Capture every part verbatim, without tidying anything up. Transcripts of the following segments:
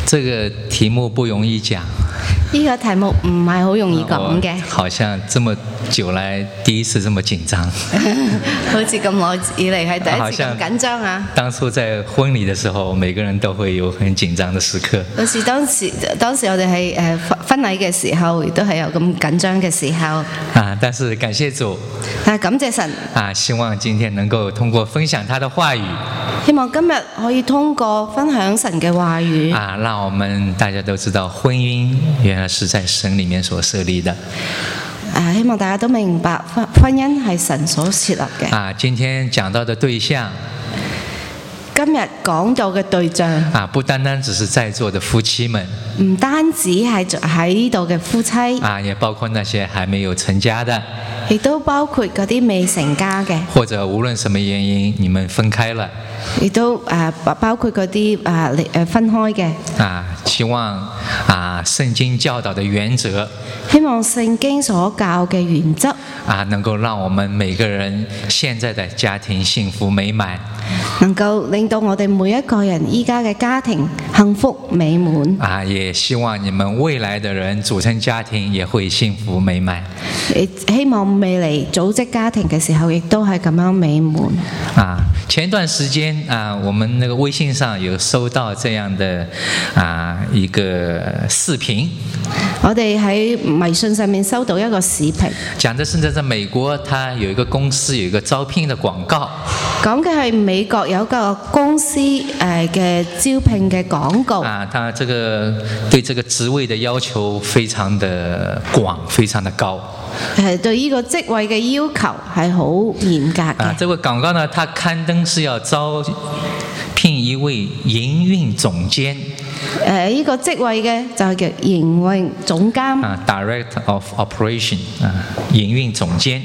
这个題目不容易講。 呢個題目唔係好容易講嘅。 好像這麼久來第一次這麼緊張。 好似咁耐以嚟係第一次咁緊張啊！ 當初在婚禮的時候，每個人都會有很緊張的時刻。 好似當時當時我哋係誒婚禮嘅時候，亦都係有咁緊張嘅時候。 啊！但是感謝主。 啊！感謝神。 啊！希望今天能夠通過分享他的話語。 希望今日可以通過分享神嘅話語。 啊！讓我們大家都知道婚姻原來是在神裡面所設立的。 啊！希望大家都明白婚婚姻係神所設立嘅。 啊！今天講到的對象。 今日講到嘅對象啊，不單單只是在座的夫妻們， 唔單止係喺呢度嘅夫妻， 啊，也包括那些還沒有成家的， 亦都包括嗰啲未成家嘅， 或者無論什麼原因你們分開了， 亦都誒包括嗰啲誒誒分開嘅。 啊，希望啊聖經教導的原則， 希望聖經所教嘅原則， 啊，能夠讓我們每個人現在的家庭幸福美滿， 能夠令到我哋每一個人依家嘅家庭幸福美滿。 啊，也希望你們未來的人組成家庭也會幸福美滿。 希望未來組織家庭嘅時候，亦都係咁樣美滿。 啊，前段時間啊，我們那個微信上有收到這樣的啊一個視頻。 我哋喺微信上面收到一個視頻， 講的是在美國，它有一個公司有一個招聘的廣告。 講嘅係美國有個公司誒嘅招聘嘅廣告。 啊，它這個對這個職位的要求非常的廣，非常的高。 係對呢個職位嘅要求係好嚴格嘅。 啊，這個廣告呢，它刊登是要招聘一位營運總監。 誒，呢個職位嘅就係叫營運總監。 啊 ，Director of Operation 啊，營運總監。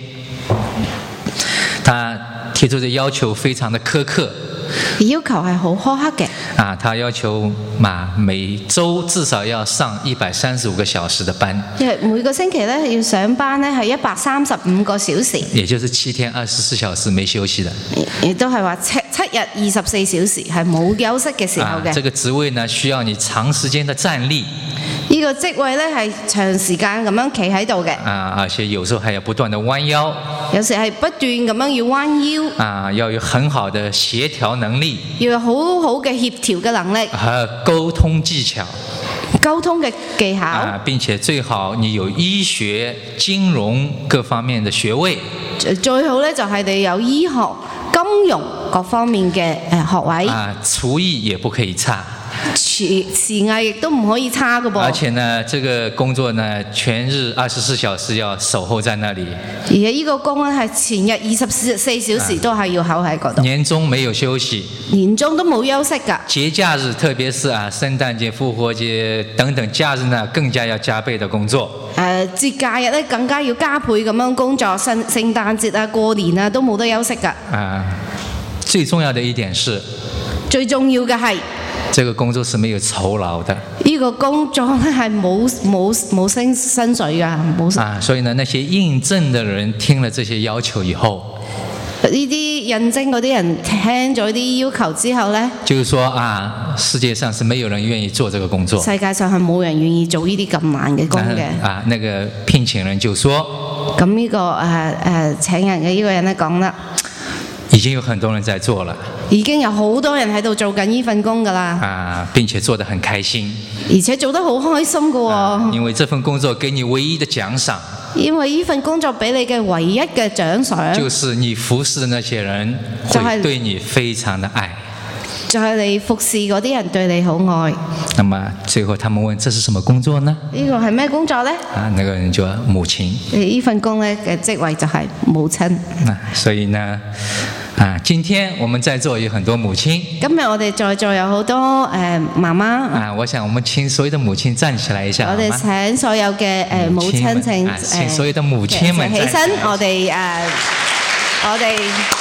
他提出的要求非常的苛刻。 要求係好苛刻嘅。 啊，他要求嘛每週至少要上一百三十五個小時的班。 因為每個星期咧要上班咧係一百三十五個小時。 也就是七天二十四小時沒休息的。 亦都係話七七日二十四小時係冇休息嘅時候嘅。 啊，這個職位呢需要你長時間的站立。 呢個職位咧係長時間咁樣企喺度嘅。 啊，而且有時候還要不斷的彎腰。 有時係不斷咁樣要彎腰。 啊，要有很好的協調能力。 要有好好嘅協調嘅能力。 和溝通技巧。 溝通嘅技巧。 啊，並且最好你有醫學、金融各方面的學位。 最好咧就係你有醫學、金融各方面嘅誒學位。 啊，廚藝也不可以差。 廚廚藝亦都唔可以差嘅噃。 而且呢，這個工作呢，全日二十四小時要守候在那裡。 而且呢個工咧係全日二十四小時都係要候喺嗰度。 年終沒有休息。 年終都冇休息㗎。 節假日，特別是啊聖誕節、復活節等等假日呢，更加要加倍的工作。 誒、呃、節假日咧更加要加倍咁樣工作，聖聖誕節啊、過年啊都冇得休息㗎。 啊，最重要的一點是， 最重要嘅係。 這個工作是沒有酬勞的。 呢個工作咧係冇冇冇薪薪水㗎，冇。 啊，所以呢，那些應徵的人聽了這些要求以後， 呢啲應徵嗰啲人聽咗啲要求之後咧， 就是說啊，世界上是沒有人願意做這個工作。 世界上係冇人願意做呢啲咁難嘅工嘅。 啊，那個聘請人就說， 咁呢、這個誒誒、呃呃、請人嘅呢個人咧講啦， 已經有很多人在做了。 已經有好多人喺度做緊呢份工㗎啦， 啊，並且做得很開心， 而且做得好開心㗎喎、 啊。因為這份工作給你唯一的獎賞， 因為呢份工作俾你嘅唯一嘅獎賞， 就是你服侍的那些人會對你非常的愛， 就係、是、你服侍嗰啲人對你好愛。 那麼最後他們問：這是什麼工作呢？ 呢個係咩工作呢？ 啊，那個人就母親。 呢份工咧嘅職位就係母親。 啊，所以呢。啊，今天我們在座有很多母親。 今日我哋在座有好多誒媽媽。 啊，我想我們請所有的母親站起來一下。 我哋請所有嘅誒母親請誒， 請所有的母親們起身。我哋誒，我哋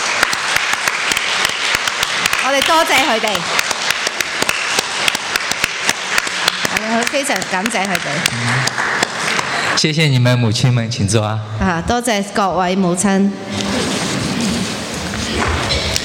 我哋多謝佢哋，我哋好非常感謝佢哋。 謝謝你們母親們，請坐啊。啊， 多謝各位母親。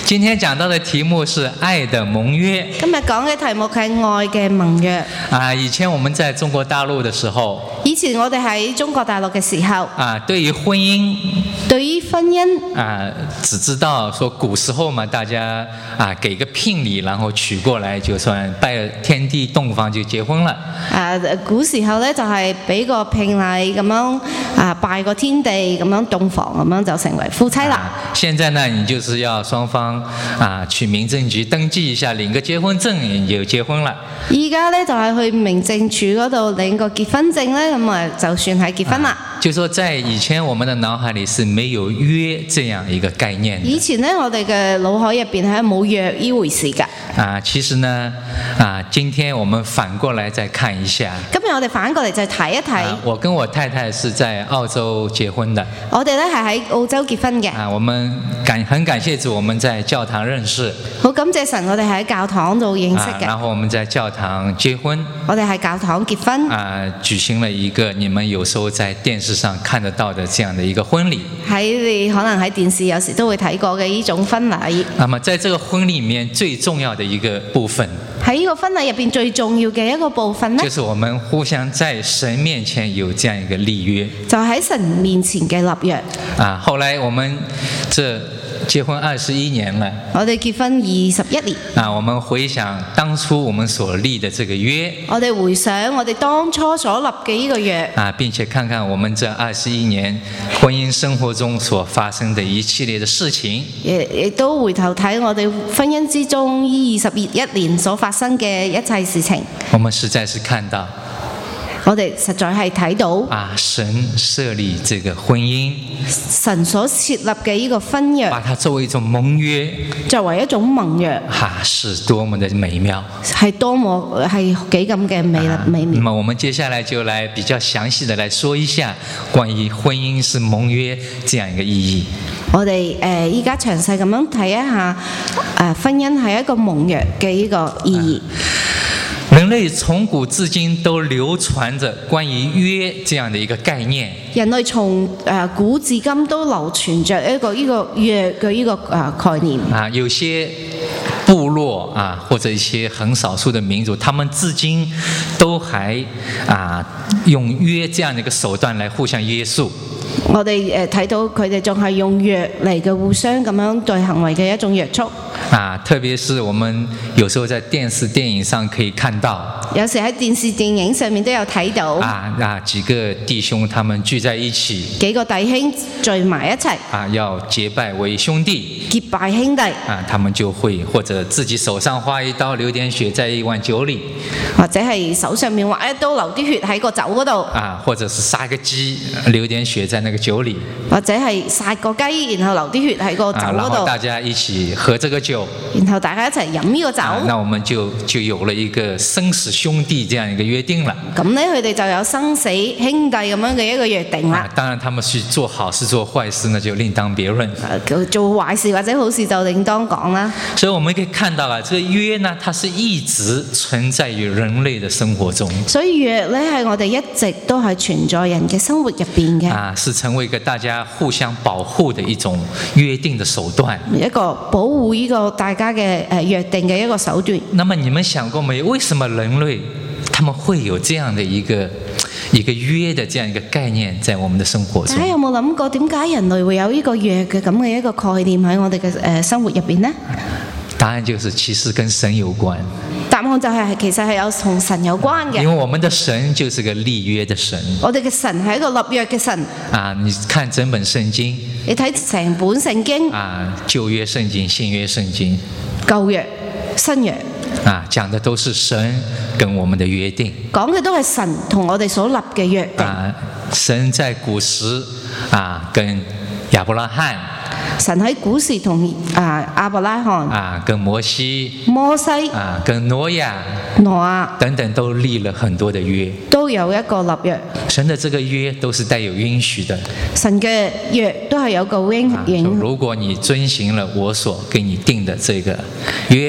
今天讲到的題目是愛的盟約。 今日講嘅題目係愛嘅盟約。 啊，以前我們在中國大陸的時候， 以前我哋喺中國大陸嘅時候， 啊，對於婚姻， 對於婚姻， 啊，只知道說古時候嘛，大家啊給個聘禮，然後娶過來，就算拜了天地洞房就結婚了。 啊，古時候咧就係俾個聘禮咁樣啊，拜個天地咁樣洞房咁樣就成為夫妻啦。 啊，現在呢，你就是要雙方啊去民政局登記一下，領個結婚證，你就結婚了。 依家咧就係去民政處嗰度領個結婚證咧，咁啊就算係結婚啦。 啊，就說在以前我們的腦海裡是沒有約這樣一個概念的。 以前咧我哋嘅腦海入邊係冇約呢回事㗎。 啊，其實呢，啊，今天我們反過來再看一下。 今日我哋反過嚟就睇一睇。 啊，我跟我太太是在澳洲結婚的。 我哋咧係喺澳洲結婚嘅。 啊，我們感很感謝主，我們在教堂認識。 好感謝神，我哋喺教堂度認識嘅。 啊，然後我們在教堂結婚。 我哋喺教堂結婚。 啊，舉行了一個你們有時候在電視上看得到的這樣的一個婚禮。 喺你可能喺電視有時都會睇過嘅呢種婚禮。 那麼在這個婚禮裡面最重要的一個部分， 喺呢個婚禮入邊最重要嘅一個部分呢， 就是我們互相在神面前有這樣一個立約， 就喺神面前嘅立約。 啊，後來我們這結婚二十一年了， 我哋結婚二十一年。 啊，我們回想當初我們所立的這個約， 我哋回想我哋當初所立嘅呢個約， 啊，並且看看我們這二十一年婚姻生活中所發生的一系列的事情， 亦亦都回頭睇我哋婚姻之中呢二十一年所發生嘅一切事情， 我們實在是看到， 我哋實在係睇到啊，神設立這個婚姻， 神所設立嘅呢個婚約， 把它作為一種盟約， 作為一種盟約， 啊，是多麼的美妙， 係多麼係幾咁嘅美麗美妙。 那麼我們接下來就來比較詳細的來說一下關於婚姻是盟約這樣一個意義。 我哋誒依家詳細咁樣睇一下誒婚姻係一個盟約嘅呢個意義。 人類從古至今都流傳着關於約這樣的一個概念。 人類從誒古至今都流傳着一個呢個約嘅呢個誒概念。 啊，有些部落啊，或者一些很少數的民族，他們至今都還啊用約這樣的一個手段來互相約束。 我哋誒睇到佢哋仲係用約嚟嘅互相咁樣對行為嘅一種約束。 啊，特別是我們有時候在電視電影上可以看到， 有時喺電視電影上面都有睇到。 啊啊，幾個弟兄他們聚在一起， 幾個弟兄聚埋一齊， 啊，要結拜為兄弟， 結拜兄弟， 啊，他們就會或者自己手上劃一刀，流點血在一碗酒裏， 或者係手上面劃一刀，流啲血喺個酒嗰度， 啊，或者是殺個雞，流點血在那個酒裏， 或者係殺個雞，然後流啲血喺個酒啊，然嗰度， 後大家一起喝這個酒， 然後大家一齊飲呢個酒， 啊，那我們就就有了一個生死兄弟這樣一個約定了。 咁呢，佢哋就有生死兄弟咁樣嘅一個約定啦。 啊，當然他們去做好事做壞事呢，就另當別論。 做做壞事或者好事就另當講啦。 所以我們可以看到啊，這個約呢，它是一直存在於人類的生活中。 所以約呢係我哋一直都係存在人嘅生活入邊嘅。 啊，是成為一個大家互相保護的一種約定的手段。 一個保護呢個大家嘅誒約定嘅一個手段。 那麼你們想過沒？為什麼人類他們會有這樣的一個一個約的這樣一個概念在我們的生活中？ 大家有冇諗過點解人類會有呢個約嘅咁嘅一個概念喺我哋嘅誒生活入邊呢？ 答案就是其實跟神有關。 答案就係其實係有同神有關嘅。 因為我們的神就是個立約的神。 我哋嘅神係一個立約嘅神。 啊，你看整本聖經。 你睇成本聖經。 啊，舊約聖經、新約聖經。 舊約、新約。 啊，講的都是神跟我們的約定。 講嘅都係神同我哋所立嘅約定。 啊，神在古時啊，跟亞伯拉罕。 神喺古時同啊亞伯拉罕。 啊，跟摩西。 摩西。 啊，跟挪亞。 挪亞。等等都立了很多的約。 都有一個立約。 神的這個約都是帶有允許的。 神嘅約都係有個應允。 如果你遵行了我所給你定的這個約。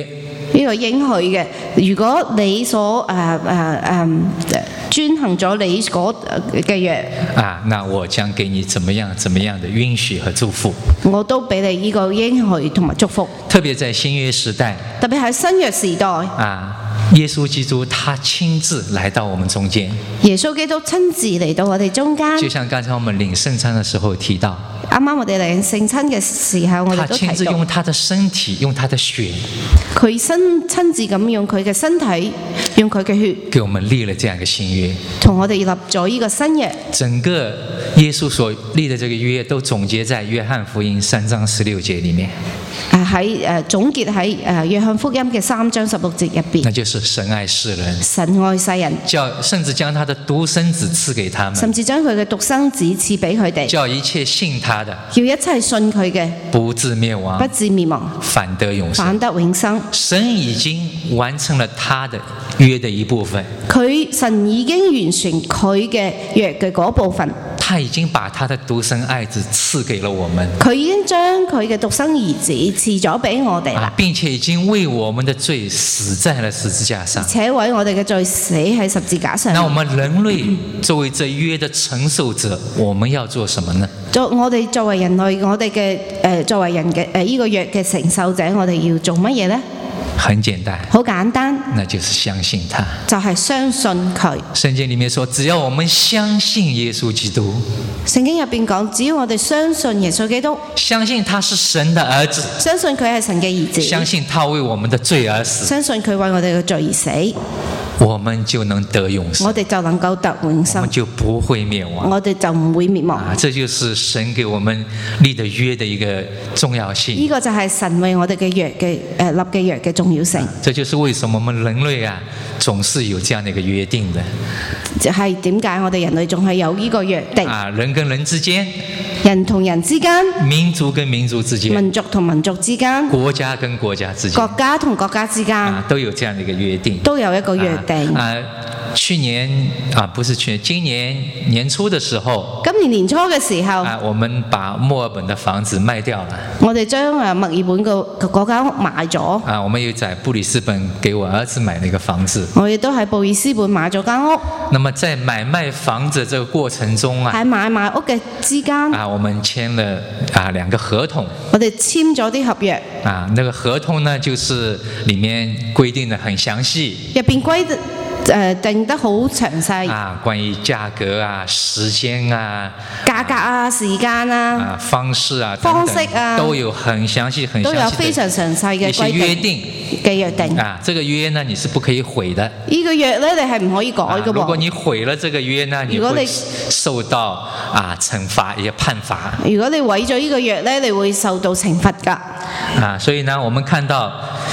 呢個應許嘅。如果你所誒誒誒遵行咗你嗰嘅約， 啊，那我將給你怎麼樣怎麼樣的允許和祝福。 我都俾你呢個應許同埋祝福。 特別在新約時代， 特別喺新約時代， 啊，耶穌基督他親自來到我們中間。 耶穌基督親自嚟到我哋中間。 就像剛才我們領聖餐的時候提到， 啱啱我哋領聖餐嘅時候，我哋都提到， 他親自用他的身體，用他的血， 佢親親自咁用佢嘅身體，用佢嘅血， 給我們立了這樣一個新約， 同我哋立咗呢個新約。 整個耶穌所立的這個約，都總結在約翰福音三章十六節裡面。 誒喺誒總結喺誒約翰福音嘅三章十六節入邊， 那就是神愛世人， 神愛世人， 叫甚至將他的獨生子賜給他們， 甚至將佢嘅獨生子賜俾佢哋， 叫一切信他的， 叫一切信佢嘅不至滅亡， 不至滅亡， 反得永生。 反得永生。 神已經完成了他的約的一部分， 佢神已經完成佢嘅約嘅嗰部分。 他已經把他的獨生愛子賜給了我們， 佢已經將佢嘅獨生兒子賜咗俾我哋啦， 並且已經為我們的罪死在了十字架上， 且為我哋嘅罪死喺十字架上。 那我們人類作為這約的承受者，我們要做什麼呢？ 作我哋作為人類，我哋嘅誒作為人嘅誒呢個約嘅承受者，我哋要做乜嘢呢？ 很簡單， 好簡單， 那就是相信他， 就係相信佢。 聖經裡面說，只要我們相信耶穌基督， 聖經入邊講，只要我哋相信耶穌基督， 相信他是神的兒子， 相信佢係神嘅兒子， 相信他為我們的罪而死， 相信佢為我哋嘅罪而死， 我們就能得永生， 我哋就能夠得永生， 我們就不會滅亡， 我哋就唔會滅亡。 啊，這就是神給我們立的約的一個重要性。 呢個就係神為我哋嘅約嘅誒立嘅約嘅重要性。 這就是為什麼我們人類啊，總是有這樣的一個約定的。 就係點解我哋人類仲係有呢個約定？ 啊，人跟人之間， 人同人之間， 民族跟民族之間， 民族同民族之間， 國家跟國家之間， 國家同國家之間， 啊，都有這樣的一個約定， 都有一個約定。 啊，啊去年啊，不是去年，今年年初的時候， 今年年初嘅時候， 啊，我們把墨爾本的房子賣掉了。 我哋將誒墨爾本個嗰間屋賣咗。 啊，我們又在布里斯本給我兒子買了一個房子。 我亦都喺布里斯本買咗間屋。 那麼在買賣房子這個過程中啊， 喺買賣屋嘅之間， 啊，我們簽了啊兩個合同。 我哋簽咗啲合約。 啊，那個合同呢，就是裡面規定得很詳細。 入邊規定。誒、呃、定得好詳細啊，關於價格啊、時間啊、 價格啊、時間啊、 啊方式啊、 方式啊， 都有很詳細、很詳細的都有非常詳細嘅規定約定嘅約定。 啊，這個約呢，你是不可以毀的。 呢個約呢，你係唔可以改嘅喎、啊。 如果你毀了這個約呢，你會受到啊懲罰，也判罰。 如果你毀咗呢個約呢，你會受到懲罰㗎。 啊，所以呢，我們看到。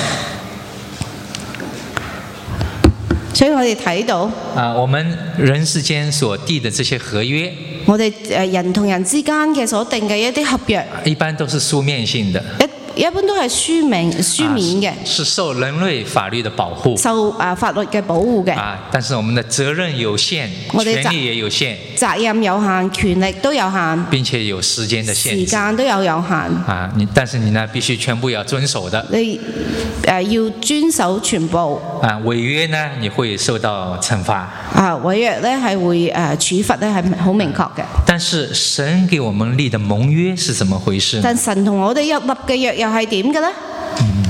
所以我哋睇到啊，我們人世間所締的這些合約， 我哋誒人同人之間嘅所定嘅一啲合約， 一般都是書面性的。 一一般都係書名書面嘅、啊， 是受人類法律的保護， 受啊法律嘅保護嘅。 啊，但是我們的責任有限，權利也有限， 責任有限，權力都有限， 並且有時間的限制， 時間都有有限。 啊，你但是你呢，必須全部要遵守的。 你誒、呃、要遵守全部。 啊，違約呢，你會受到懲罰。 啊，違約咧係會誒、呃、處罰咧係好明確嘅。 但是神給我們立的盟約是怎麼回事呢？ 但神同我哋一立嘅約又係點嘅咧？ 嗯，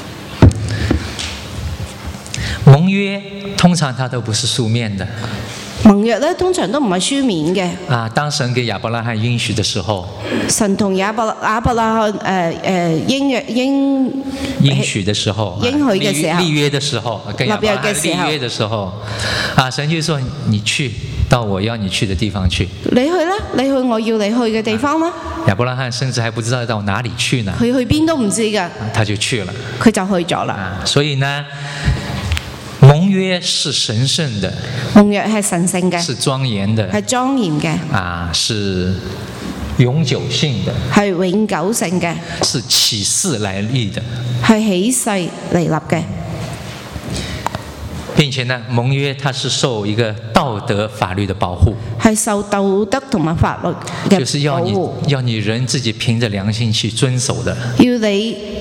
盟約通常它都不是書面的。 盟約咧通常都唔係書面嘅。 啊，當神給亞伯拉罕應許的時候， 神同亞伯亞伯拉罕誒誒應約應應許的時候， 應許嘅時候， 立約的時候，跟亞伯拉罕立約的時候，啊，神就說：你去到我要你去的地方去。 你去啦，你去我要你去嘅地方啦。 亞伯拉罕甚至還不知道到哪裡去呢。 佢去邊都唔知㗎。 他就去了。 佢就去咗啦。 啊，所以呢，盟約是神聖的， 盟約係神聖嘅， 是莊嚴的， 係莊嚴嘅， 啊，是永久性的， 係永久性嘅， 是起誓來立的， 係起誓嚟立嘅。 並且呢，盟約它是受一個道德法律的保護， 係受道德同埋法律嘅保護， 就是要你要你人自己憑着良心去遵守的， 要你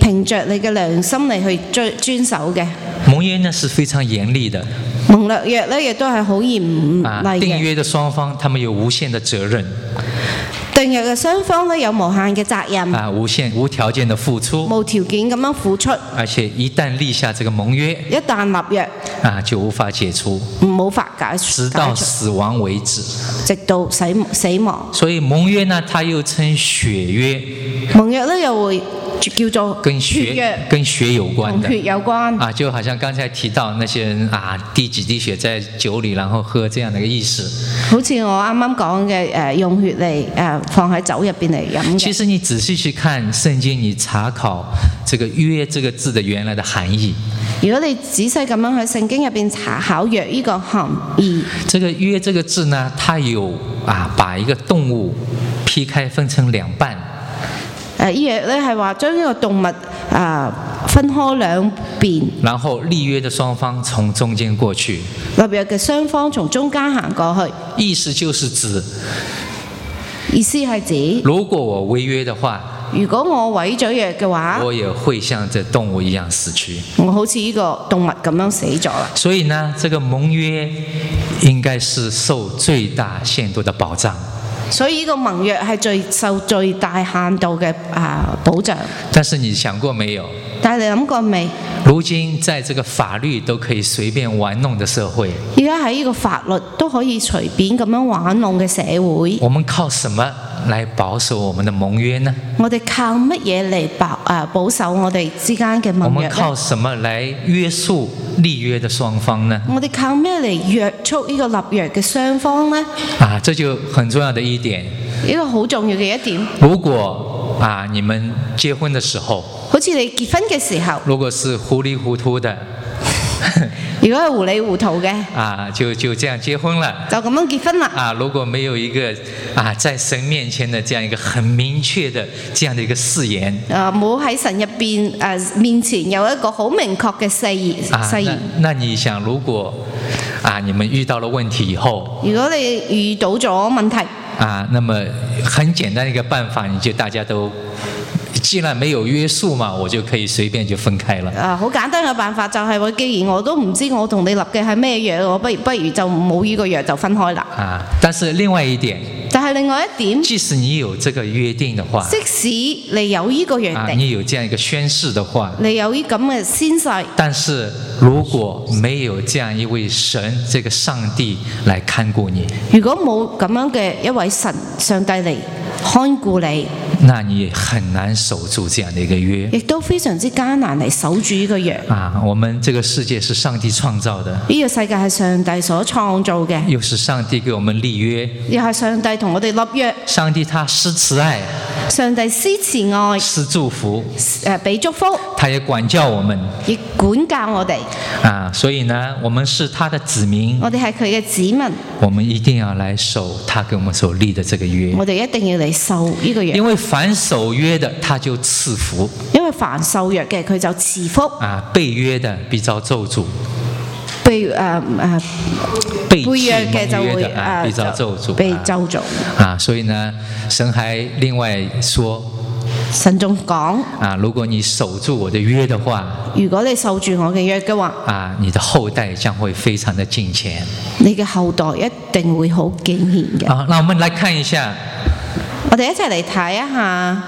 憑着你嘅良心嚟去遵遵守嘅。 盟约呢是非常嚴厲的。 盟約咧亦都係好嚴厲啊， 嘅。 訂約的雙方，他們有無限的責任。 訂約嘅雙方咧有無限嘅責任。 啊，無限無條件的付出。 無條件咁樣付出。 而且一旦立下這個盟約， 一旦立約， 啊，就無法解除。 冇法解除。 直到死亡為止。 直到死死亡。 所以盟約呢，它又稱血約。 盟約咧又會叫做跟血跟血有關的， 同血有關啊，就好像剛才提到那些人啊，滴幾滴血在酒裏，然後喝這樣的一個意思。 好似我啱啱講嘅誒，用血嚟誒放喺酒入邊嚟飲。 其實你仔細去看聖經，你查考這個約這個字的原來的含義。 如果你仔細咁樣喺聖經入邊查考約呢個含義， 這個約這個字呢，它有啊，把一個動物劈開分成兩半。 誒呢約咧係話將呢個動物啊分開兩邊， 然後立約的雙方從中間過去。 立約嘅雙方從中間行過去。 意思就是指， 意思係指， 如果我違約的話， 如果我違咗約嘅話， 我也會像這動物一樣死去。 我好似呢個動物咁樣死咗啦。 所以呢，這個盟約應該是受最大限度的保障。 所以呢個盟約係最受最大限度嘅啊保障。 但是你想過沒有？ 但係你諗過未？ 如今在這個法律都可以隨便玩弄的社會， 而家喺呢個法律都可以隨便咁樣玩弄嘅社會， 我們靠什麼來保守我們的盟約呢？ 我哋靠乜嘢嚟保啊保守我哋之間嘅盟約呢？ 我們靠什麼來約束立約的雙方呢？ 我哋靠咩嚟約束呢個立約嘅雙方呢？ 啊，這就很重要的一點。 呢個好重要嘅一點。 如果啊，你們結婚的時候， 好似你結婚嘅時候， 如果是糊裏糊塗的， 如果係糊里糊塗嘅， 啊，就就這樣結婚了， 就咁樣結婚啦。 啊，如果沒有一個啊，在神面前的這樣一個很明確的這樣的一個誓言， 啊，冇喺神入邊誒面前有一個好明確嘅誓言誓言。 那你想，如果啊，你們遇到了問題以後， 如果你遇到咗問題， 啊，那麼很簡單的一個辦法，你就大家都。既然沒有約束嘛，我就可以隨便就分開了。 啊，好簡單嘅辦法就係我既然我都唔知我同你立嘅係咩約，我不如不如就冇呢個約就分開啦。 啊，但是另外一點， 但係另外一點， 即使你有這個約定的話， 即使你有呢個約定， 啊，你有這樣一個宣誓的話， 你有呢咁嘅宣誓， 但是如果沒有這樣一位神，這個上帝來看顧你， 如果冇咁樣嘅一位神上帝嚟看顧你， 那你很難守住這樣的一個約， 亦都非常之艱難嚟守住呢個約。 啊，我們這個世界是上帝創造的， 呢個世界係上帝所創造嘅， 又是上帝給我們立約， 又係上帝同我哋立約。 上帝他施慈愛， 上帝施慈愛， 施祝福， 誒俾祝福， 他也管教我們， 亦管教我哋。 啊，所以呢，我們是他的子民， 我哋係佢嘅子民， 我們一定要來守他給我們所立的這個約。 我哋一定要嚟守呢個約。 因為凡守約的，他就賜福； 因為凡受約嘅，佢就賜福。 啊，背約的必遭咒詛。 被誒誒背約嘅就會誒必遭咒詛。 被咒詛。 啊，所以呢，神還另外說。 神仲講啊，如果你守住我的約的話， 如果你守住我嘅約嘅話， 啊，你的後代將會非常的敬虔， 你嘅後代一定會好敬虔嘅。 啊，那我們來看一下， 我哋一齊嚟睇一下，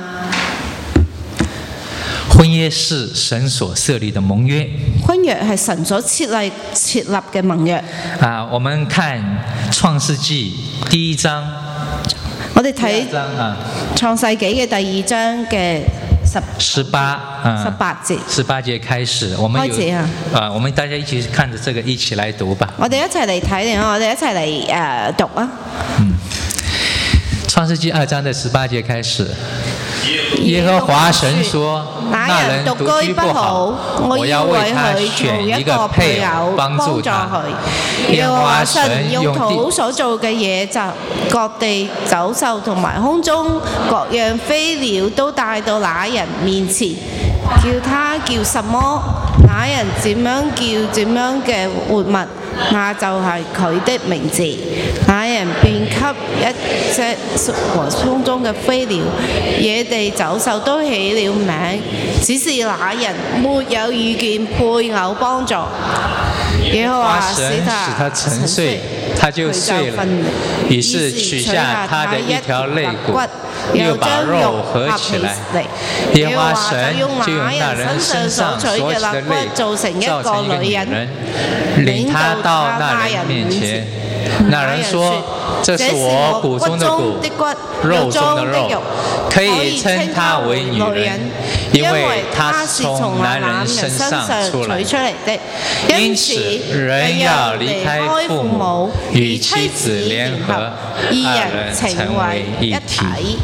婚約是神所設立的盟約， 婚約係神所設立設立嘅盟約。 啊，我們看創世紀第一章。 我哋睇啊， 創世紀嘅第二章嘅十十八十八節， 十八節開始，我們有開始啊， 啊，我們大家一起看着這個，一起來讀吧。 我哋一齊嚟睇定我哋一齊嚟誒讀啊。 嗯，創世紀二章的十八節開始。耶和華神說：那人獨居不好，我要為他選一個配偶幫助他。耶和華神用土所做嘅嘢，就各地走獸同埋空中各樣飛鳥都帶到那人面前。 叫他叫什麼，那人點樣叫點樣嘅活物，那就係佢的名字。那人便給一隻和空中嘅飛鳥、野地走獸都起了名，只是那人沒有遇見配偶幫助。耶和華使他沉睡， 他就睡了，於是取下他的一條肋骨，又把肉合起來。耶和華神就用那人身上所取的肋骨造成一個女人，領他到那人面前。那人說：這是我骨中的骨，肉中的肉，可以稱她為女人，因為她是從男人身上出來的。因此，人要離開父母，與妻子聯合，二人成為一體。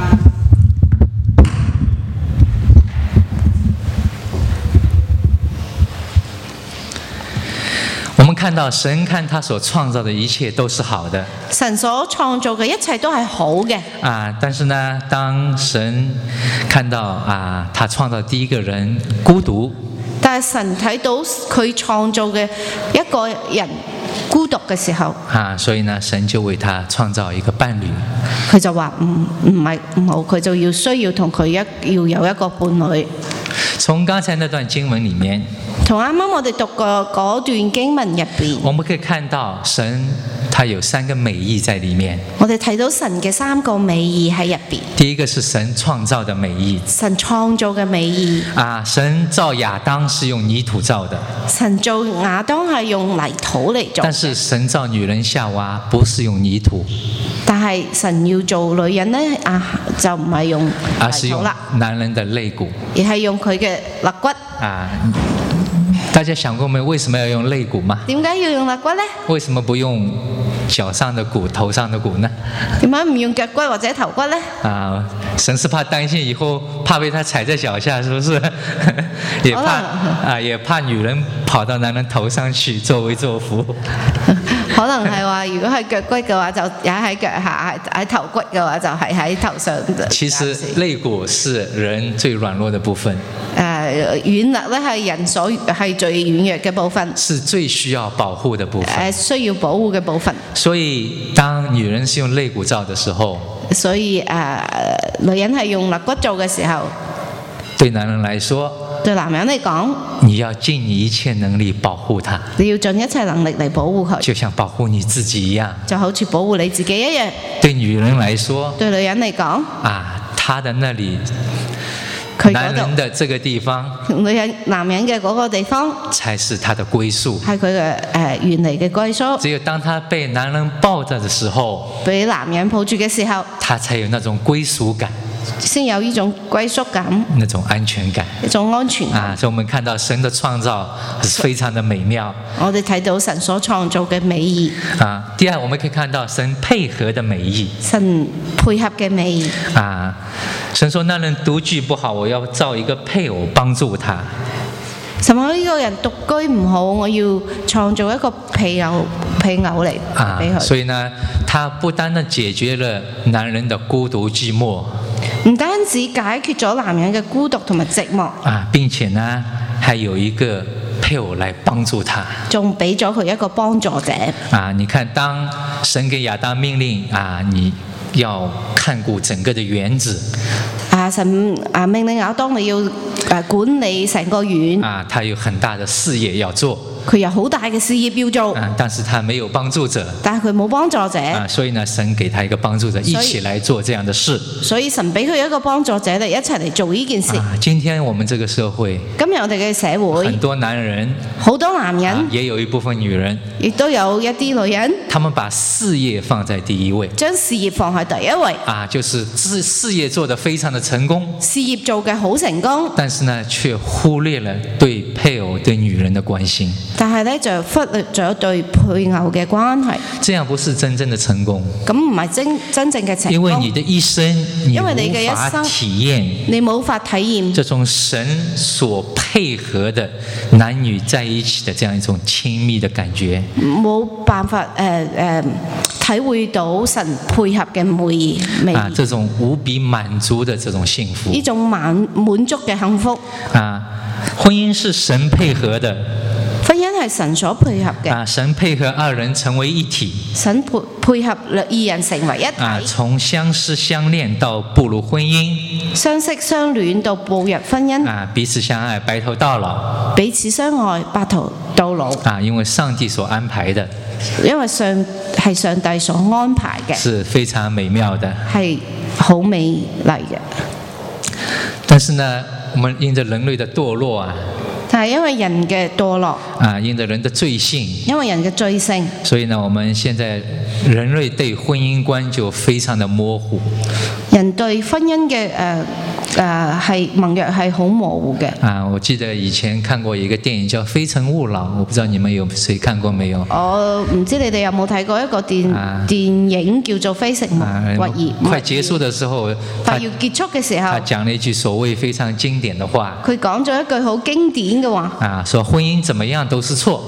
我們看到神看他所創造的一切都是好的， 神所創造嘅一切都係好嘅。 啊，但是呢，當神看到啊，他創造第一個人孤獨， 但係神睇到佢創造嘅一個人孤獨嘅時候， 啊，所以呢，神就為他創造一個伴侶。 佢就話唔唔係唔好，佢就要需要同佢一要有一個伴侶。 從剛才那段經文裡面， 同啱啱我哋讀過嗰段經文入邊， 我們可以看到神他有三個美意在裡面。 我哋睇到神嘅三個美意喺入邊。 第一個是神創造的美意， 神創造嘅美意。 啊，神造亞當是用泥土造的， 神造亞當係用泥土嚟做。 但是神造女人夏娃不是用泥土， 但係神要做女人呢，啊就唔係用泥土啦， 而是用男人的肋骨， 而係用佢嘅肋骨。 啊，大家想過沒？為什麼要用肋骨嗎？ 點解要用肋骨呢？ 為什麼不用腳上的骨、頭上的骨呢？ 點解唔用腳骨或者頭骨呢？ 啊，神是怕擔心以後怕被他踩在腳下，是不是？也怕啊，也怕女人跑到男人頭上去作威作福。 可能係話，如果係腳骨嘅話，就也喺腳下；喺頭骨嘅話，就係喺頭上。 其實肋骨是人最軟弱的部分。 誒、呃，軟肋咧係人所係最軟弱嘅部分， 是最需要保護的部分。誒、 呃，需要保護嘅部分。 所以，當女人是用肋骨造的時候， 所以誒、呃，女人係用肋骨做嘅時候， 對男人來說， 對男人嚟講， 你要盡你一切能力保護他， 你要盡一切能力嚟保護佢， 就像保護你自己一樣， 就好似保護你自己一樣。 對女人來說， 對女人嚟講， 啊，她的那裡。男人的這個地方， 女人男人嘅嗰個地方， 才是他的歸宿， 係佢嘅誒原嚟嘅歸宿。 只有當他被男人抱着的時候， 被男人抱住嘅時候， 他才有那種歸屬感， 先有呢種歸屬感， 那種安全感， 一種安全感。 啊，所以我們看到神的創造是非常的美妙。 我哋睇到神所創造嘅美意。 啊，第二我們可以看到神配合的美意， 神配合嘅美意。 啊，神說那人獨居不好，我要造一個配偶幫助他。 神話呢個人獨居唔好，我要創造一個配偶配偶嚟俾佢。 所以呢，他不單單解決了男人的孤獨寂寞， 唔單止解決咗男人嘅孤獨同埋寂寞， 啊，並且呢，還有一個配偶來幫助他， 仲俾咗佢一個幫助者。 啊，你看，當神給亞當命令啊，你要看顧整個的園子。 啊，神啊命令亞當你要誒管理成個園。啊， 他有很大的事業要做。 佢有好大嘅事業要做。 啊，但是他沒有幫助者。 但係佢冇幫助者。 啊，所以呢，神給他一個幫助者，一起來做這樣的事。 所以神俾佢一個幫助者嚟一齊嚟做呢件事。 啊，今天我們這個社會， 今日我哋嘅社會， 很多男人， 好多男人， 啊，也有一部分女人， 亦都有一啲女人， 他們把事業放在第一位， 將事業放喺第一位。 啊，就是事事業做得非常的成功， 事業做嘅好成功， 但是呢，卻忽略了對配偶對女人的關心。 但係咧就忽略咗對配偶嘅關係。 這樣不是真正的成功。 咁唔係真真正嘅成功。 因為你的一生，你無法體驗， 你冇法體驗這種神所配合的男女在一起的這樣一種親密的感覺。 冇辦法誒誒、呃呃、體會到神配合嘅美美。 啊，這種無比滿足的這種幸福。 呢種滿滿足嘅幸福。 啊，婚姻是神配合的。 婚姻係神所配合嘅。 啊，神配合二人成為一體。 神配配合二人成為一體。 啊，從相識相戀到步入婚姻。 相識相戀到步入婚姻。 啊，彼此相愛，白頭到老。 彼此相愛，白頭到老。 啊，因為上帝所安排的。 因為上係上帝所安排嘅。 是非常美妙的。 係好美麗嘅。 但是呢，我們因着人類的墮落啊。 但係因為人嘅墮落， 啊，因着人的罪性， 因為人嘅罪性， 所以呢，我們現在人類對婚姻觀就非常的模糊。 人對婚姻嘅誒誒係盟約係好模糊嘅。 啊，我記得以前看過一個電影叫《非誠勿擾》，我不知道你們有誰看過沒有？ 我唔知你哋有冇睇過一個電、啊、電影叫做《非誠勿擾》。 快結束的時候， 快要結束嘅時候， 他講了一句所謂非常經典的話。 佢講咗一句好經典嘅話。 啊，說婚姻怎麼樣都是錯。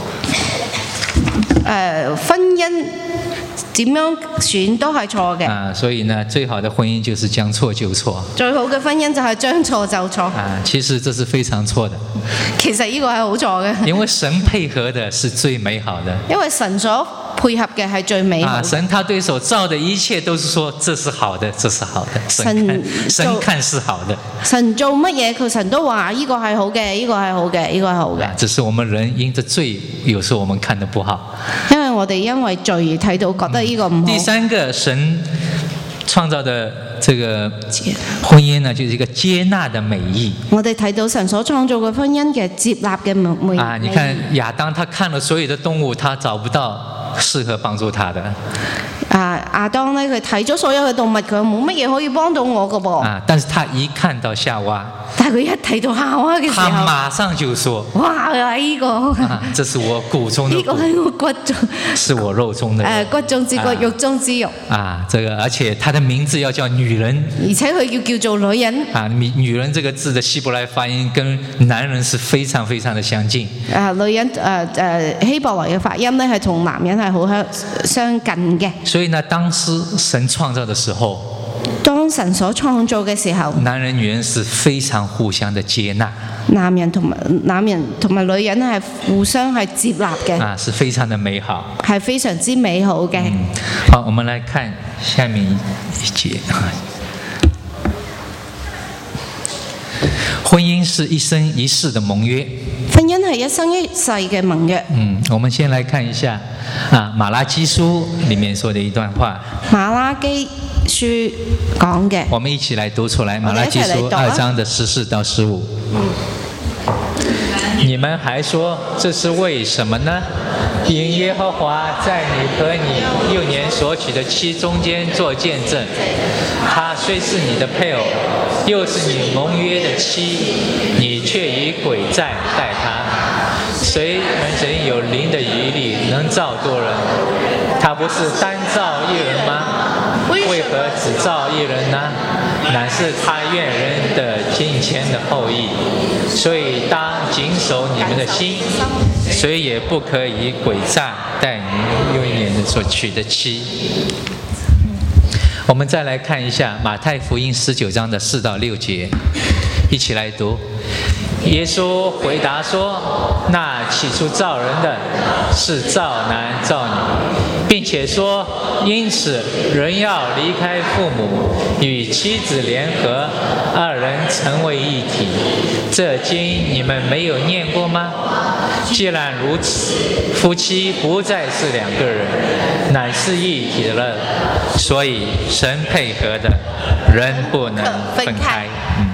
誒、呃，婚姻點樣選都係錯嘅。 啊，所以呢，最好的婚姻就是將錯就錯。 最好嘅婚姻就係將錯就錯。 啊，其實這是非常錯的。 其實呢個係好錯嘅。因為神配合的是最美好的。 因為神所配合嘅係最美好的。 啊，神他對手造的一切都是說這是好的，這是好的。神看神，神看是好的。 神做乜嘢佢神都話呢個係好嘅，呢個係好嘅，呢個係好嘅。 只是我們人因着罪，有時候我們看得不好。 因為我哋因為罪而睇到覺得呢個唔好。 第三個神創造的這個婚姻呢，就是一個接納的美意。 我哋睇到神所創造嘅婚姻嘅接納嘅美意。 啊，你看亞當，他看了所有的動物，他找不到適合幫助他的。 啊，亞當呢，佢睇咗所有嘅動物，佢冇乜嘢可以幫到我㗎噃。 啊，但是他一看到夏娃， 但係佢一睇到夏娃嘅時候， 他馬上就說： 哇，呢個， 啊，這是我骨中的骨， 呢個係我骨中， 是我肉中的肉， 誒，骨中之骨，肉中之肉。 啊，這個而且他的名字要叫女人， 而且佢要叫做女人。 啊，女女人這個字的希伯來發音跟男人是非常非常的相近。 啊，女人誒誒希伯來嘅發音呢係同男人係好相相近嘅。 所以呢，當時神創造的時候， 當神所創造嘅時候， 男人女人是非常互相的接納。 男人同埋男人同埋女人係互相係接納嘅。 啊，是非常的美好， 係非常之美好嘅。 嗯。好，我們來看下面一節。婚姻是一生一世的盟約。 婚姻係一生一世嘅盟約。 嗯，我們先來看一下啊，馬拉基書裏面說的一段話。 馬拉基書講嘅。 我們一起來讀出來，馬拉基書二章的十四到十五。嗯。你們還說這是為什麼呢？因耶和華在你和你幼年所娶的妻中間做見證，她雖是你的配偶，又是你盟約的妻，你卻以詭詐待她。誰人人有靈的餘力，能造多人？他不是單造一人嗎？為何只造一人呢？乃是他願人的敬虔的後裔。所以當謹守你們的心，誰也不可以詭詐待你幼年所娶的妻。我們再來看一下馬太福音十九章的四到六節，一起來讀。耶穌回答說：那起初造人的是造男造女，並且說，因此人要離開父母，與妻子聯合，二人成為一體。這經你們沒有念過嗎？既然如此，夫妻不再是兩個人，乃是一體了。所以神配合的，人不能分開。嗯。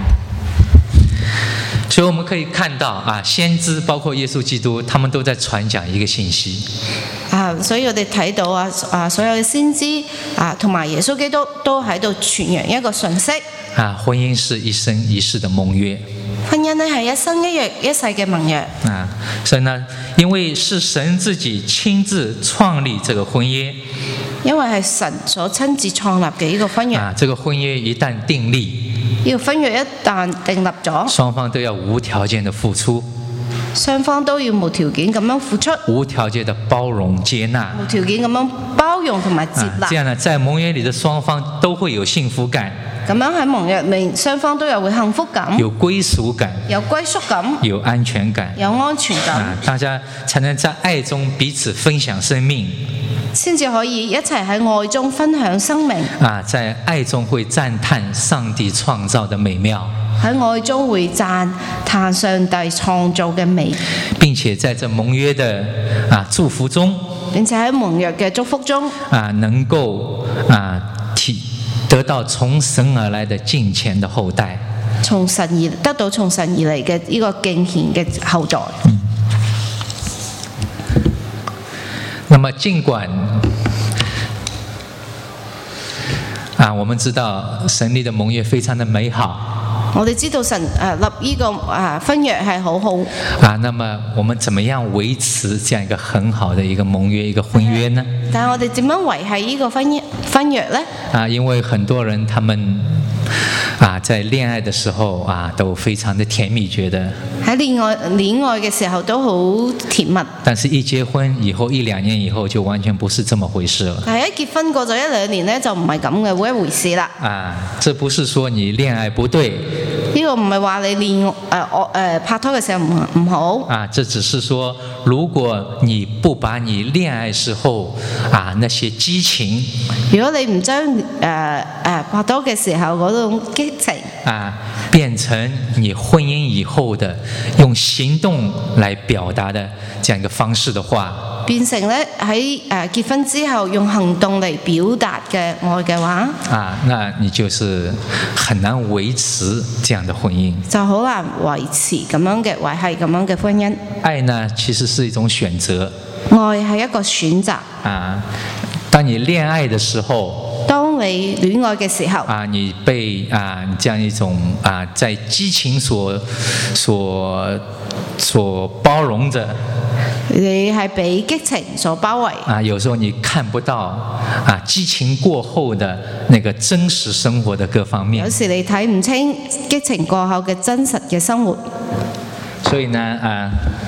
所以我們可以看到啊，先知包括耶穌基督，他們都在傳講一個信息。 啊，所以我哋睇到啊啊，所有嘅先知啊，同埋耶穌基督都喺度傳揚一個信息。 啊，婚姻是一生一世的盟約。 婚姻呢係一生一約一世嘅盟約。 啊，所以呢，因為是神自己親自創立這個婚約， 因為係神所親自創立嘅呢個婚約。 啊，這個婚約一旦訂立， 呢個婚約一旦訂立咗， 雙方都要無條件的付出。 雙方都要無條件咁樣付出， 無條件的包容接納， 無條件咁樣包容同埋接納。 啊，這樣呢，在盟約裏的雙方都會有幸福感。 咁樣喺盟約裏，雙方都有會幸福感， 有歸屬感， 有歸屬感， 有安全感， 有安全感。 啊，大家才能在愛中彼此分享生命， 先至可以一齊喺愛中分享生命。 啊，在愛中會讚嘆上帝創造的美妙。 喺愛中會讚嘆上帝創造嘅美， 並且在這盟約的啊祝福中， 並且喺盟約嘅祝福中啊，能夠啊體得到從神而來的敬虔的後代， 從神而得到從神而嚟嘅呢個敬虔嘅後代。 嗯。那麼儘管啊，我們知道神立的盟約非常的美好。 我哋知道神誒立呢個誒婚約係好好啊，那麼我們怎麼樣維持這樣一個很好的一個盟約一個婚約呢？ 但係我哋點樣維繫呢個婚約婚約呢？ 啊，因為很多人他們啊在戀愛的時候啊都非常的甜蜜，覺得喺戀愛戀愛嘅時候都好甜蜜， 但是一結婚以後一兩年以後就完全不是這麼回事了。 但係一結婚過咗一兩年呢，就唔係咁嘅一回事啦。 啊，這不是說你戀愛不對。 呢個唔係話你戀誒我誒拍拖嘅時候唔唔好啊，這只是說，如果你不把你戀愛時候啊那些激情， 如果你唔將誒誒拍拖嘅時候嗰種激情啊變成你婚姻以後的用行動來表達的這樣一個方式的話， 變成咧喺誒結婚之後用行動嚟表達嘅愛嘅話， 啊，那你就是很難維持這樣的婚姻， 就好難維持咁樣嘅維繫咁樣嘅婚姻。 愛呢，其實是一種選擇， 愛係一個選擇。 啊，當你戀愛的時候， 當你戀愛嘅時候， 啊，你被啊這樣一種啊在激情所所所包容着。 你係被激情所包圍啊，有時候你看不到啊激情過後的那個真實生活的各方面。 有時你睇唔清激情過後嘅真實嘅生活。 所以呢，啊，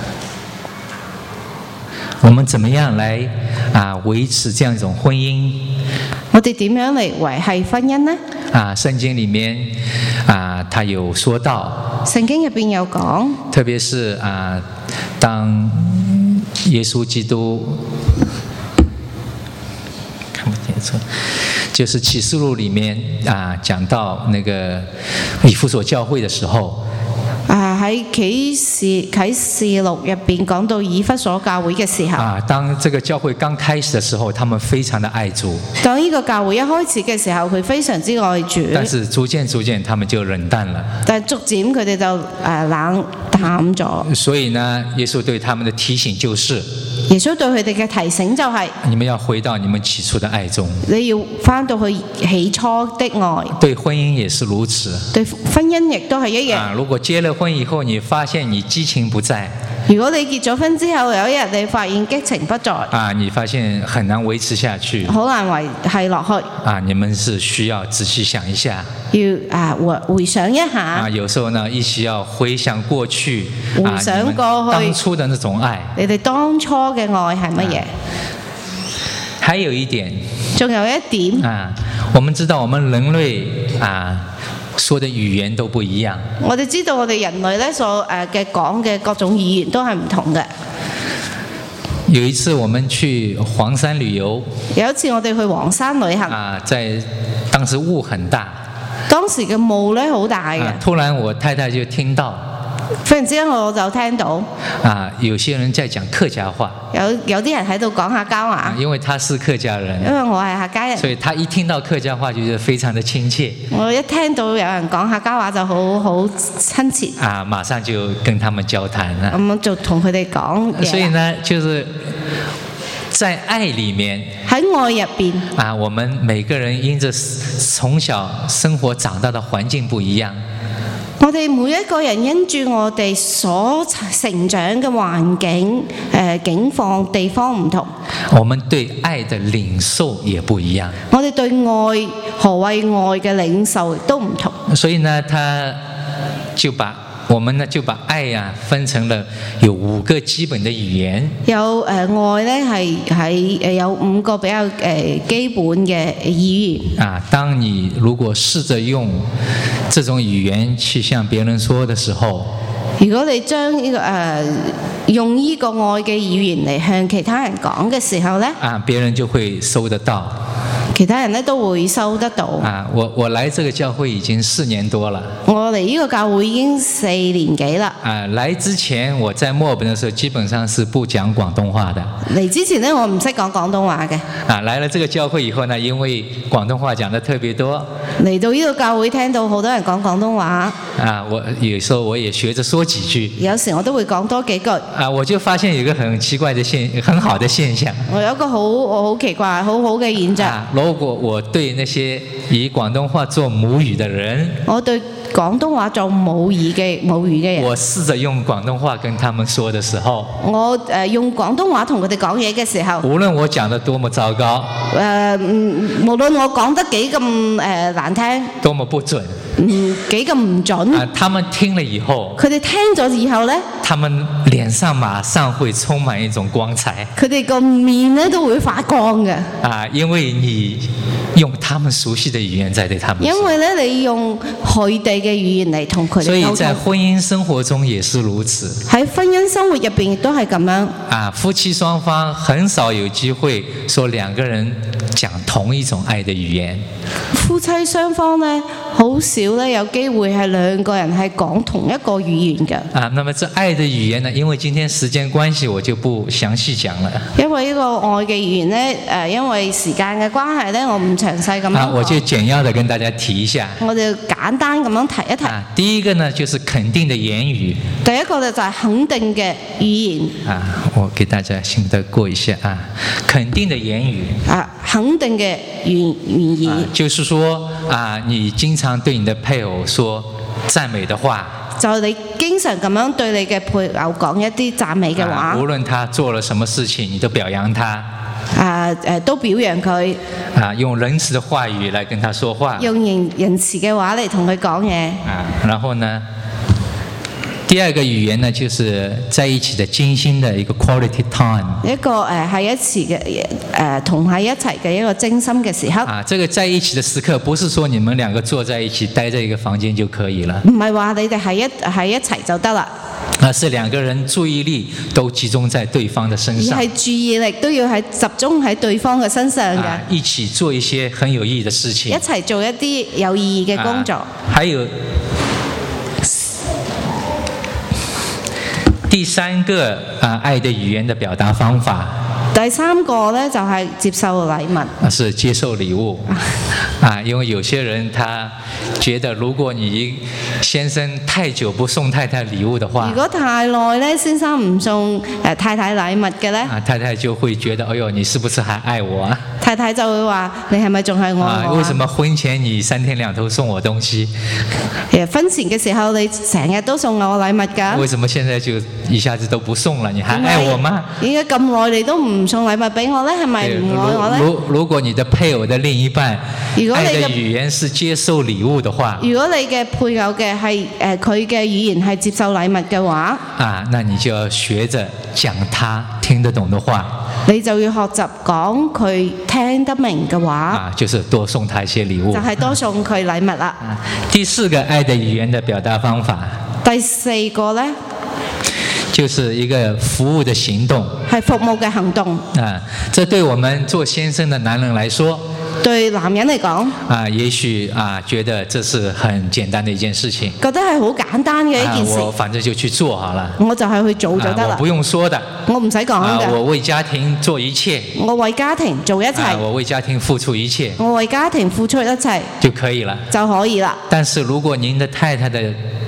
我們怎麼樣來啊維持這樣一種婚姻？ 我哋點樣嚟維繫婚姻呢？ 啊，聖經裡面啊，他有說到。 聖經入邊有講。 特別是啊，當耶穌基督看不見錯，就是啟示錄裡面啊講到那個以弗所教會的時候， 啊喺啟示啟示錄入邊講到以弗所教會嘅時候， 啊，當這個教會剛開始的時候，他們非常的愛主。 當呢個教會一開始嘅時候，佢非常之愛主。 但是逐漸逐漸，他們就冷淡了。 但係逐漸佢哋就誒冷淡咗。 所以呢，耶穌對他們的提醒就是： 耶穌對佢哋嘅提醒就係、是： 你們要回到你們起初的愛中。 你要返到去起初的愛。 對婚姻也是如此。 對婚姻亦都係一樣。 啊，如果結了婚以後，你發現你激情不在。 如果你結咗婚之後，有一日你發現激情不在， 啊，你發現很難維持下去， 好難維繫落去。 啊，你們是需要仔細想一下， 要啊回回想一下。 啊，有時候呢，一起要回想過去， 回想過去， 當初的那種愛。 你哋當初嘅愛係乜嘢？ 還有一點， 仲有一點啊，我們知道我們人類啊。說的語言都不一樣。 我哋知道我哋人類咧所誒嘅講嘅各種語言都係唔同嘅。 有一次我們去黃山旅遊。 有一次我哋去黃山旅行。 啊，在當時霧很大。 當時嘅霧咧好大嘅。 突然我太太就聽到。 忽然之間我就聽到。 啊，有些人在講客家話。 有有啲人喺度講客家話。 因為他是客家人。 因為我係客家人。 所以他一聽到客家話就覺得非常的親切。 我一聽到有人講客家話就好好親切。 啊，馬上就跟他們交談啦。 咁就同佢哋講嘢。 所以呢，就是在愛裏面。 喺愛入邊。 啊，我們每個人因着從小生活長大的環境不一樣。 我哋每一個人因住我哋所成長嘅環境、誒、呃、境況、地方唔同， 我們對愛的領受也不一樣。 我哋對愛何謂愛嘅領受都唔同。 所以呢，他就把我們呢就把愛呀、啊、分成了有五個基本的語言。 有誒、呃、愛咧係喺誒有五個比較誒、呃、基本嘅語言。 啊，當你如果試着用這種語言去向別人說的時候， 如果你將呢、這個誒、呃、用呢個愛嘅語言嚟向其他人講嘅時候咧， 啊，別人就會收得到。 其他人咧都會收得到。 啊，我我來這個教會已經四年多了。 我嚟呢個教會已經四年幾啦。 啊，來之前我在墨爾本的時候，基本上是不講廣東話的。 嚟之前呢，我唔識講廣東話嘅。 啊，來了這個教會以後呢，因為廣東話講得特別多。 嚟到呢個教會聽到好多人講廣東話。啊， 我有時候我也學着說幾句。 有時我都會講多幾句。 啊，我就發現有一個很奇怪的現，很好的現象。 我有一個好好奇怪、好好嘅現象。 啊，如果我對那些以廣東話做母語的人， 我對廣東話做母語嘅母語嘅人， 我試着用廣東話跟他們說的時候， 我誒用廣東話同佢哋講嘢嘅時候， 無論我講得多麼糟糕， 誒、呃、無論我講得幾咁誒難聽， 多麼不準， 嗯幾咁唔準， 啊，他們聽了以後， 佢哋聽咗以後咧， 他們臉上馬上會充滿一種光彩， 佢哋個面咧都會發光嘅， 啊，因為你用他們熟悉的語言在對他們說， 因為咧你用佢哋嘅語言嚟同佢哋溝通。 所以在婚姻生活中也是如此。 喺婚姻生活入邊亦都係咁樣。 啊，夫妻雙方很少有機會說兩個人講同一種愛的語言。 夫妻雙方呢，好少咧有機會係兩個人係講同一個語言嘅。 啊，那麼這愛的語言呢？因為今天時間關係，我就不詳細講了。 因為呢個愛嘅語言呢，誒，因為時間嘅關係呢，我唔詳細咁樣講。 啊，我就簡要地跟大家提一下。 我就簡單咁樣提一提。 啊，第一個呢，就是肯定的言語。 第一個呢，就係肯定嘅語言。 啊，我給大家先得過一下啊，肯定的言語。 啊，肯定嘅語語言。啊， 就是說啊，你經常對你的配偶說讚美的話。 就你經常咁樣對你嘅配偶講一啲讚美嘅話。 啊，無論他做了什麼事情，你都表揚他。 啊誒，都表揚佢。 啊，用仁慈的話語來跟他說話。 用仁仁慈嘅話嚟同佢講嘢。 啊，然後呢？第二個語言呢，就是在一起的精心的一個 quality time。一個誒喺一起嘅誒同喺一齊嘅一個精心嘅時刻。啊，這個在一起的時刻，不是說你們兩個坐在一起，待在一個房間就可以了。唔係話你哋喺一喺一齊就得啦。而是兩個人注意力都集中在對方的身上。而係注意力都要喺集中喺對方嘅身上嘅。啊，一起做一些很有意義的事情。一齊做一啲有意義嘅工作。啊，還有。第三個啊，愛的語言的表達方法。第三個呢，就係接受禮物。是接受禮物。啊，因為有些人他覺得，如果你先生太久不送太太禮物的話，如果太耐呢，先生唔送誒太太禮物嘅呢，啊，太太就會覺得，哎呦，你是不是還愛我啊？太太就會話：你係咪仲係愛我啊？為什麼婚前你三天兩頭送我東西？其實婚前嘅時候你成日都送我禮物㗎。為什麼現在就一下子都不送了？你還愛我嗎？點解咁耐你都唔送禮物俾我呢？係咪唔愛我呢？如如果你的配偶的另一半，如果你嘅語言是接受禮物的話，如果你嘅配偶嘅係誒佢嘅語言係接受禮物嘅話，啊，那你就要學着講他聽得懂的話。你就要學習講佢聽得明嘅話。啊，就是多送他一些禮物。就係多送佢禮物啦。啊，第四個愛的語言的表達方法。第四個呢，就是一個服務的行動。係服務嘅行動。啊，這對我們做先生的男人來說。對男人嚟講，啊，也許啊，覺得這是很簡單的一件事情，覺得係好簡單嘅一件事，啊，我反正就去做好了，我就係去做就得啦，啊，我不用說的，我唔使講嘅，我為家庭做一切，我為家庭做一切，啊，我為家庭付出一切，我為家庭付出一切就可以了，就可以啦。但是如果您的太太的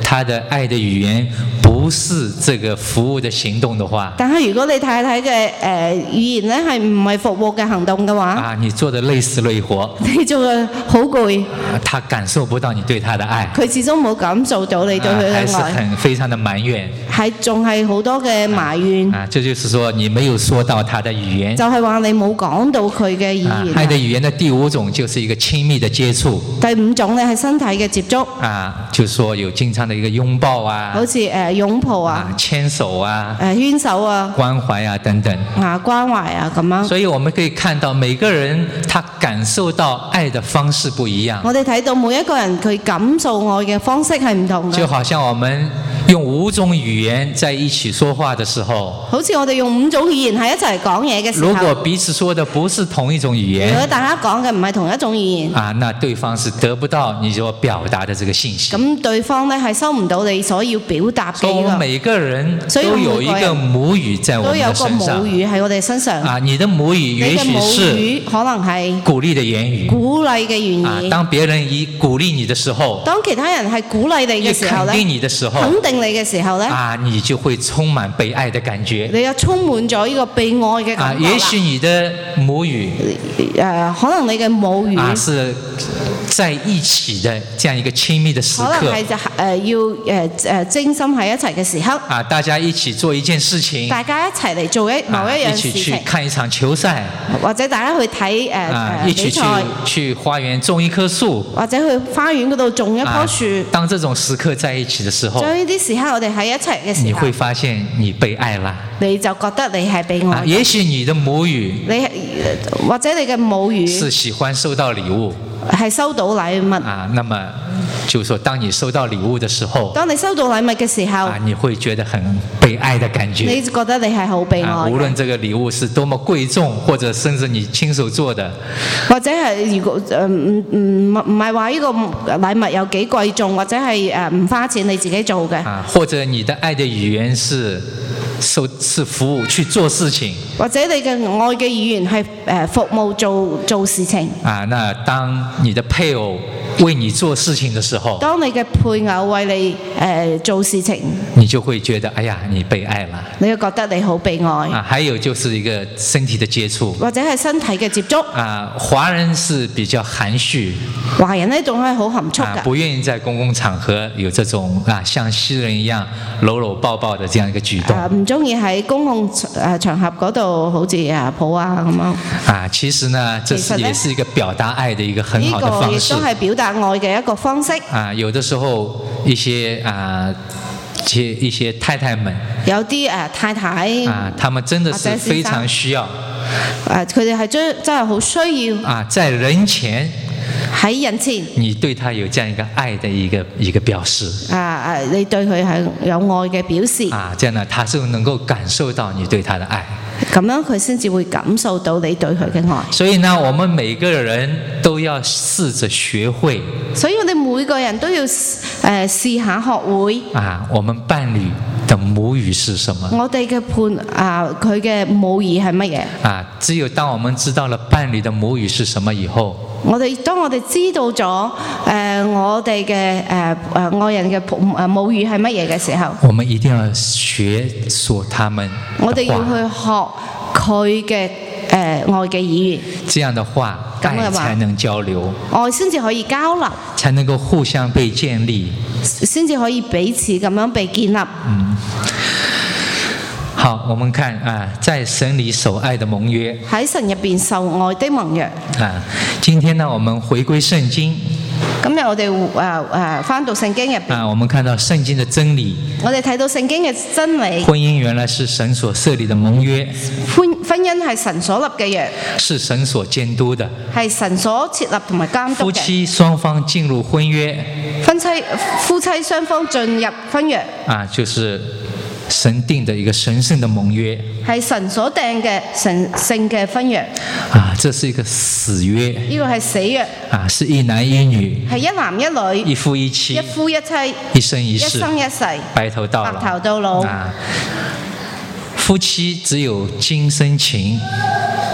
他的愛的語言不是這個服務的行動的話， 但係如果你太太嘅誒語言咧係唔係服務嘅行動嘅話， 啊，你做得累死累活， 你做得好攰， 他感受不到你對他的愛， 佢始終冇感受到你對佢嘅愛， 還是很非常的埋怨， 係仲係好多嘅埋怨。 啊，這就是說你沒有說到他的語言， 就係話你冇講到佢嘅語言。 啊，愛的語言的第五種就是一個親密的接觸。 第五種咧係身體嘅接觸。 啊，就是說有經常的一個擁抱啊， 好似誒擁抱啊， 牽手啊， 誒牽手啊， 關懷啊等等。 啊，關懷啊咁樣。 所以我們可以看到每個人他感受到愛的方式不一樣。 我哋睇到每一個人佢感受愛嘅方式係唔同嘅。 就好像我們用五種語言在一起說話的時候， 好似我哋用五種語言喺一齊講嘢嘅時候， 如果彼此說的不是同一種語言， 如果大家講嘅唔係同一種語言， 啊，那對方是得不到你所表達的這個信息。 咁對方咧係收唔到你所要表達嘅。 所以我們每個人都有一個母語在我們的身上。 都有個母語喺我哋身上。 啊，你的母語也許是可能係鼓勵的言語。 鼓勵嘅言語。 啊，當別人以鼓勵你的時候， 當其他人係鼓勵你嘅時候咧， 肯定你的時候， 肯定你嘅時候咧， 啊，你就會充滿被愛的感覺。 你又充滿咗呢個被愛嘅感覺。 啊，也許你的母語， 誒、呃，可能你嘅母語啊是在一起的這樣一個親密的時刻。 可能係就誒要誒誒精心喺一齊嘅時刻。 啊，大家一起做一件事情。 大家一齊嚟做一某一樣事情。 啊，一起去看一場球賽。 或者大家去睇誒誒一起去去花園種一棵樹。 或者去花園嗰度種一棵樹。 啊，當這種時刻在一起的時候， 所以呢啲時刻我哋喺一齊嘅時候， 你會發現你被愛啦。 你就覺得你係被愛。 啊，也許你的母語， 你或者你嘅母語是喜歡收到禮物。 係收到禮物啊，那麼就是說，當你收到禮物的時候， 當你收到禮物嘅時候， 啊，你會覺得很被愛的感覺。 你覺得你係好被愛。 啊，無論這個禮物是多麼貴重，或者甚至你親手做的， 或者係如果誒唔唔唔係話呢個禮物有幾貴重，或者係誒唔花錢你自己做嘅。 啊，或者你的愛的語言是受是服務去做事情， 或者你嘅愛嘅語言係誒服務做做事情。 啊，那當你的配偶為你做事情的時候， 當你嘅配偶為你誒、呃、做事情， 你就會覺得哎呀，你被愛了， 你就覺得你好被愛。 啊，還有就是一個身體的接觸， 或者係身體嘅接觸。 啊，華人是比較含蓄， 華人呢仲係好含蓄㗎， 啊，不願意在公共場合有這種啊像西人一樣摟摟抱抱的這樣一個舉動。 啊，唔中意喺公共誒場合嗰度好似啊抱啊咁樣。 啊，其實呢，這是也是一個表達愛的一個很好的方式。 呢個亦都係表達愛嘅一個方式。 啊，有的時候一些啊，一些一些太太們， 有啲誒太太啊，他們真的是非常需要。 誒，佢哋係真真係好需要。 啊，在人前。 喺人前， 你對他有這樣一個愛的一個一個表示。 啊啊，你對佢係有愛嘅表示。 啊，這樣呢，他是能夠感受到你對他的愛。 咁樣佢先至會感受到你對佢嘅愛。 所以呢，我們每個人都要試着學會。 所以我哋每個人都要誒試下學會。 啊，我們伴侶的母語是什麼？ 我哋嘅伴啊，佢嘅母語係乜嘢？ 啊，只有當我們知道了伴侶的母語是什麼以後， 我哋當我哋知道咗誒、呃、我哋嘅誒誒愛人嘅誒母語係乜嘢嘅時候， 我們一定要學說他們。 我哋要去學佢嘅誒愛嘅語言。 這樣的話，愛才能交流， 愛先至可以交流， 才能夠互相被建立， 先至可以彼此咁樣被建立。 嗯。好，我們看啊，在神裏守愛的盟約， 喺神入邊受愛的盟約。 啊，今天呢，我們回歸聖經。 今日我哋誒誒翻到聖經入邊。 啊，我們看到聖經的真理。 我哋睇到聖經嘅真理。 婚姻原來是神所設立的盟約。 婚婚姻係神所立嘅約。 是神所監督的。 係神所設立同埋監督嘅。 夫妻雙方進入婚約。 婚妻夫妻雙方進入婚約。 啊，就是神定的一個神聖的盟約， 係神所定嘅神聖嘅婚約。 啊，這是一個死約。 呢個係死約。 啊，是一男一女。 係一男一女。 一夫一妻。 一夫一妻。 一生一世。 一生一世。 白頭到老。 白頭到老。 啊，夫妻只有今生情。 夫妻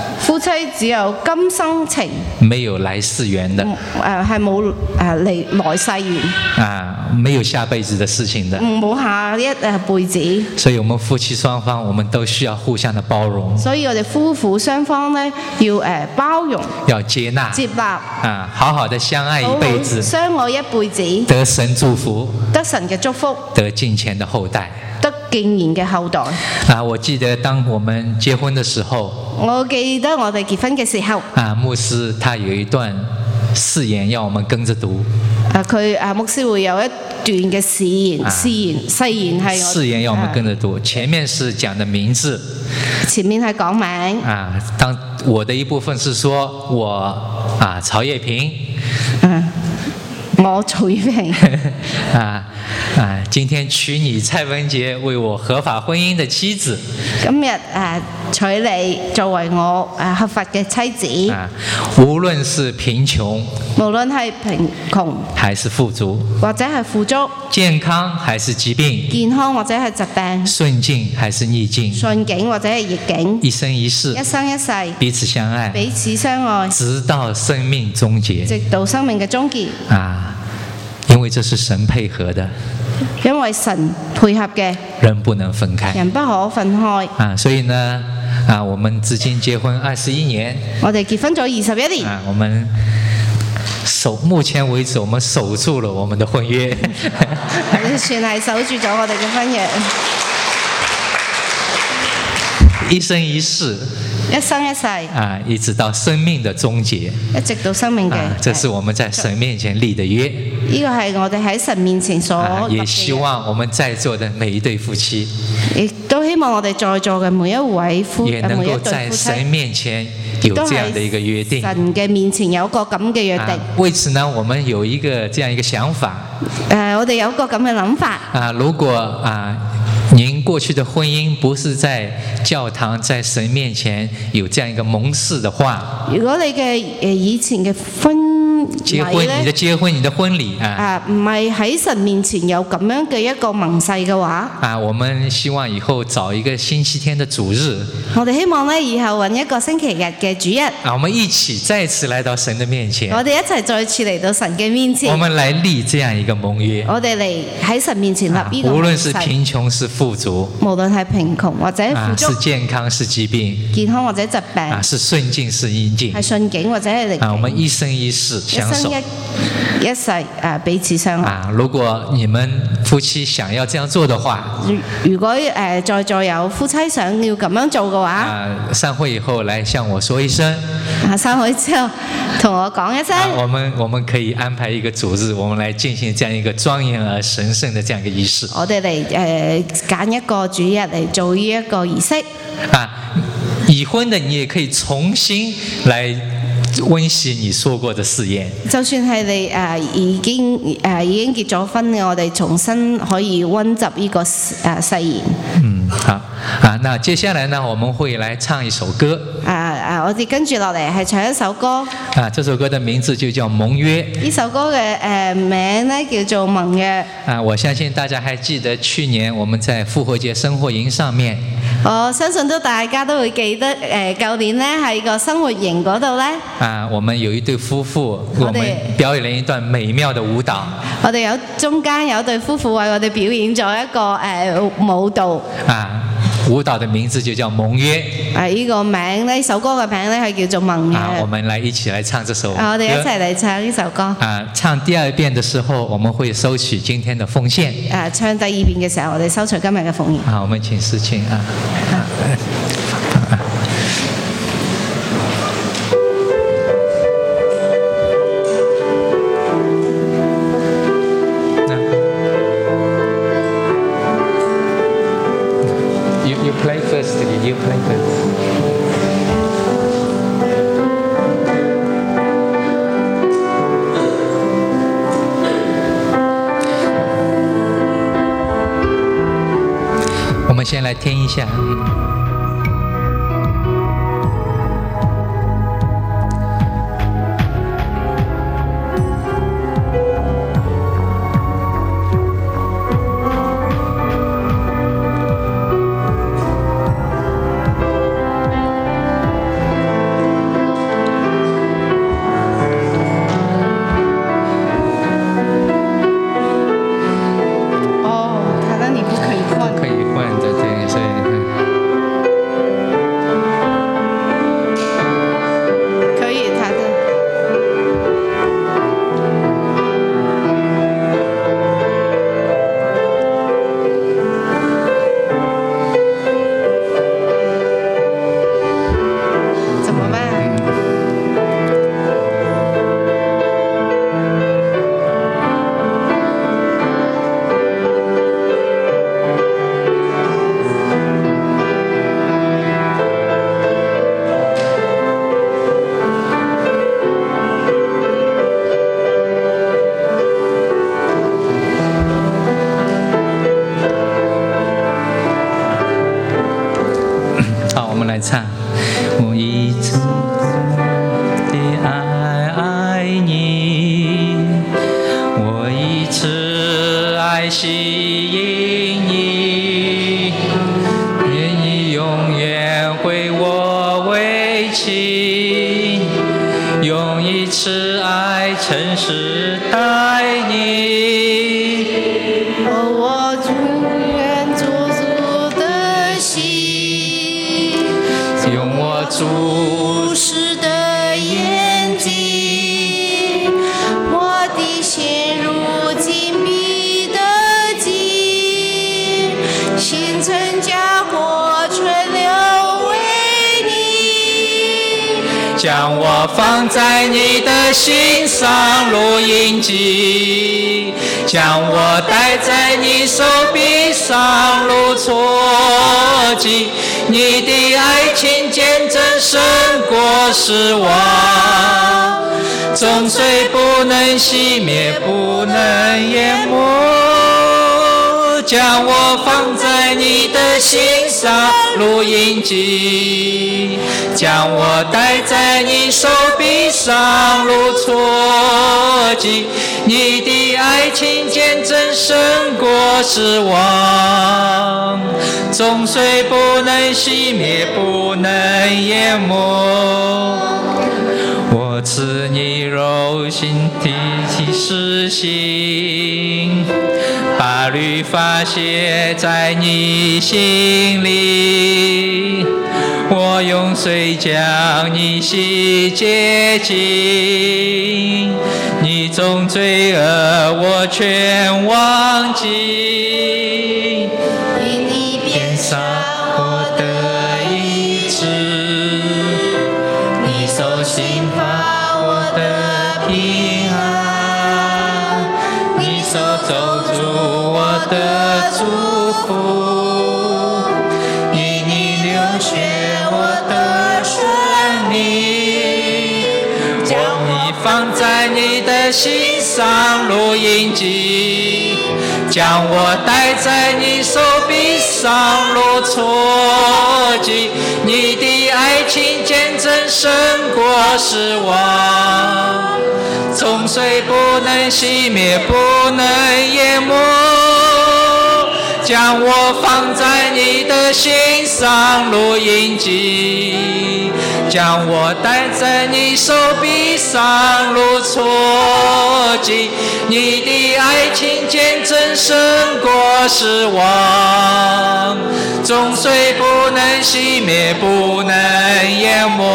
妻只有今生情， 没有来世缘的。 誒係冇誒嚟來世緣。 啊，沒有下輩子的事情的。 冇下一誒輩子。 所以我們夫妻雙方，我們都需要互相的包容。 所以我哋夫婦雙方咧要誒包容， 要接納， 接納啊，好好的相愛一輩子， 相愛一輩子， 得神祝福， 得神嘅祝福， 得敬虔的後代。 得敬虔嘅後代。 啊，我記得當我們結婚的時候， 我記得我哋結婚嘅時候， 啊，牧師他有一段誓言要我們跟着讀。 啊，佢啊牧師會有一段嘅誓言，誓言誓言係誓言要我們跟着讀。前面是講的名字， 前面係講名。 啊，當我的一部分是說我啊曹葉平。 嗯。我曹葉平啊啊！今天娶你蔡文傑為我合法婚姻的妻子。 今日誒娶你作為我誒合法嘅妻子。 啊，無論是貧窮， 無論係貧窮， 還是富足， 或者係富足， 健康還是疾病， 健康或者係疾病， 順境還是逆境， 順境或者係逆境， 一生一世， 一生一世， 彼此相愛， 彼此相愛， 直到生命終結， 直到生命嘅終結。 啊！因為這是神配合的， 因為神配合嘅， 人不能分開， 人不可分開。 啊，所以呢，啊，我們至今結婚二十一年， 我哋結婚咗二十一年， 啊，我們守目前為止，我們守住了我們的婚約， 算係守住咗我哋嘅婚約， 一生一世。 一生一世啊，一直到生命的終結， 一直到生命嘅、啊， 這是我們在神面前立的約。 呢個係我哋喺神面前所、啊、 也希望我們在座的每一對夫妻， 亦都希望我哋在座嘅每一位夫， 也能夠在神面前有這樣的一個約定。 神嘅面前有個咁嘅約定、啊。 為此呢，我們有一個這樣一個想法。 誒、呃，我哋有個咁嘅諗法。 啊，如果啊。您過去的婚姻不是在教堂，在神面前有這樣一個盟誓的話， 如果你嘅誒以前嘅婚結婚，你的結婚，你的婚禮啊， 啊唔係喺神面前有咁樣嘅一個盟誓嘅話， 啊，我們希望以後找一個星期天的主日， 我哋希望咧以後揾一個星期日嘅主日， 啊，我們一起再次來到神的面前， 我哋一齊再次嚟到神嘅面前， 我們來立這樣一個盟約， 我哋嚟喺神面前立呢個盟誓， 無論是貧窮是富足， 無論係貧窮或者富足， 啊，是健康是疾病， 健康或者疾病， 啊，是順境是逆境， 係順境或者係逆境， 啊，我們一生一世相守， 一世誒彼此相愛。 啊，如果你們夫妻想要這樣做的話， 如果誒、呃、在座有夫妻想要咁樣做嘅話， 啊，散會以後來向我說一聲， 啊，散會之後同我講一聲， 啊，我們我們可以安排一個主日，我們來進行這樣一個莊嚴而神聖的這樣一個儀式。 我哋嚟誒揀一個主日嚟做呢一個儀式。 啊，已婚的你也可以重新來溫習你說過的誓言。就算係你誒、呃、已經誒、呃、已經結咗婚嘅，我哋重新可以溫習呢個誒誓言。嗯，好啊，那接下來呢，我們會來唱一首歌。啊啊，我哋跟住落嚟係唱一首歌。啊，這首歌的名字就叫《盟約》。呢首歌嘅誒、呃、名呢叫做《盟約》。啊，我相信大家還記得去年我們在復活節生活營上面。我相信都大家都會記得誒，舊年呢喺個生活營嗰度呢。啊，我們有一對夫婦，我們表演了一段美妙的舞蹈。我哋有中間有對夫婦為我哋表演咗一個誒、呃、舞蹈。啊，舞蹈的名字就叫《盟約》。啊，呢個名呢首歌嘅名呢係叫做《盟約》。啊，我們來一起來唱這首歌。啊，我哋一齊嚟唱呢首歌。啊，唱第二遍的時候，我們會收取今天的奉獻。啊，唱第二遍嘅時候，我哋收取今日嘅奉獻。啊，我們請詩清啊。啊You play first. 我們先來聽一下。 唱。我一直的爱爱你，我一直爱吸引你，愿你永远为我为情，用一次爱诚实待你。 我永远做主的心，用我注视的眼睛，我的心如紧闭的井，星辰加火春流为你， 将我放在你的心上如印记，将我戴在你手臂上如戳记，你的爱情见证胜过失望，终虽不能熄灭，不能淹没，将我放在你的心上如印记，将我戴在你手臂上如戳记，你的爱情见证胜过失望，终虽不能熄灭，不能淹没，我赐你柔心的实心，把律法写在你心里，我用水将你洗洁净，你种罪恶我全忘记， 因你鞭伤我的医治，你受刑罚我的平安，你手肘住我的祝福，因你流血我的生命， 将你放在你的心上如印记，将我戴在你手臂上如戳记，你的爱情见证胜过失望，终虽不能熄灭，不能淹没，将我放在你的心上如印记，将我戴在你手臂上如戳记，你的爱情见证胜过失望，终虽不能熄灭，不能淹没，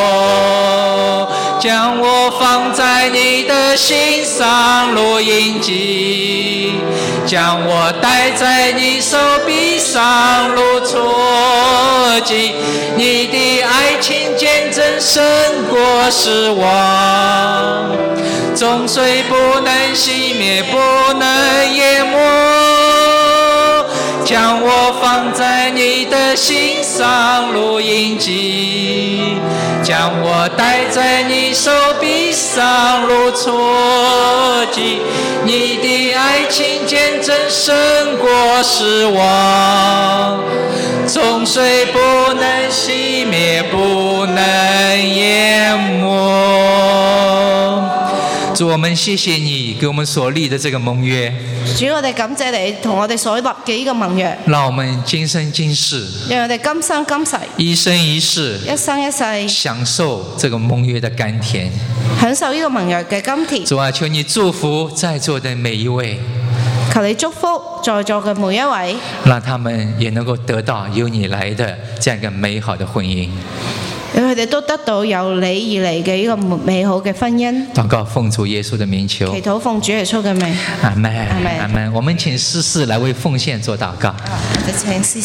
将我放在你的心上如印记，将我戴在你手臂上如戳记，你的爱情见证胜过失望，终虽不能熄灭，不能淹没，将我放在你的心上如印记，将我戴在你手臂上如戳记，你的爱情见证胜过失望，终虽不能熄灭，不能淹没。主，我們謝謝你給我們所立的這個盟約。 主，我哋感謝你同我哋所立嘅呢個盟約。 讓我們今生今世， 讓我哋今生今世， 一生一世， 一生一世享受這個盟約的甘甜， 享受呢個盟約嘅甘甜。 主啊，求你祝福在座的每一位， 求你祝福在座嘅每一位， 讓他們也能夠得到由你來的這樣一個美好的婚姻。 讓佢哋都得到由你而嚟嘅呢個美好嘅婚姻。 禱告奉主耶穌的名求。 祈禱奉主耶穌嘅名。 阿門。 阿門。 阿門。我們請司事來為奉獻做禱告。 請司